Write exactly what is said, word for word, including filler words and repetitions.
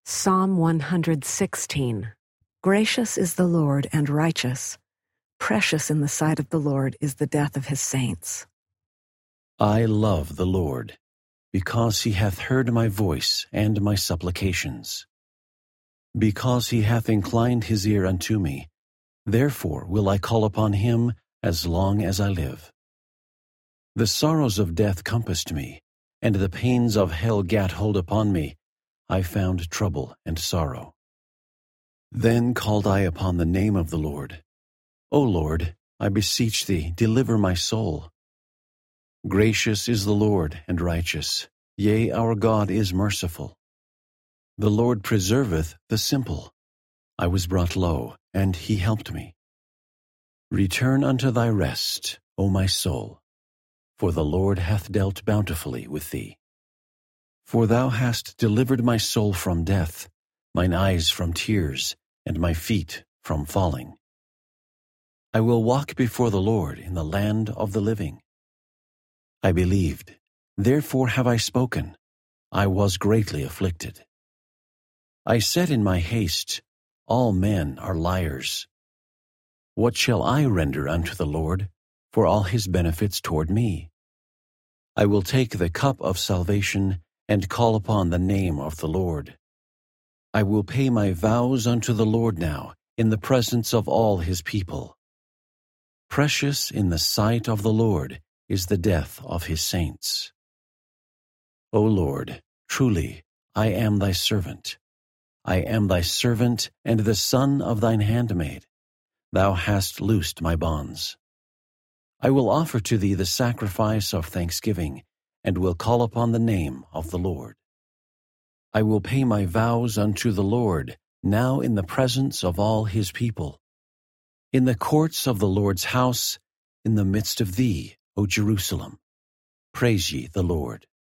Psalm one hundred sixteen. Gracious is the Lord and righteous. Precious in the sight of the Lord is the death of his saints. I love the Lord, because he hath heard my voice and my supplications. Because he hath inclined his ear unto me, therefore will I call upon him as long as I live. The sorrows of death compassed me, and the pains of hell gat hold upon me. I found trouble and sorrow. Then called I upon the name of the Lord. O Lord, I beseech thee, deliver my soul. Gracious is the Lord and righteous, yea, our God is merciful. The Lord preserveth the simple. I was brought low, and he helped me. Return unto thy rest, O my soul, for the Lord hath dealt bountifully with thee. For thou hast delivered my soul from death, mine eyes from tears, and my feet from falling. I will walk before the Lord in the land of the living. I believed, therefore have I spoken. I was greatly afflicted. I said in my haste, all men are liars. What shall I render unto the Lord for all his benefits toward me? I will take the cup of salvation and call upon the name of the Lord. I will pay my vows unto the Lord now in the presence of all his people. Precious in the sight of the Lord is the death of his saints. O Lord, truly I am thy servant. I am thy servant and the son of thine handmaid. Thou hast loosed my bonds. I will offer to thee the sacrifice of thanksgiving, and will call upon the name of the Lord. I will pay my vows unto the Lord, now in the presence of all his people. In the courts of the Lord's house, in the midst of thee, O Jerusalem. Praise ye the Lord.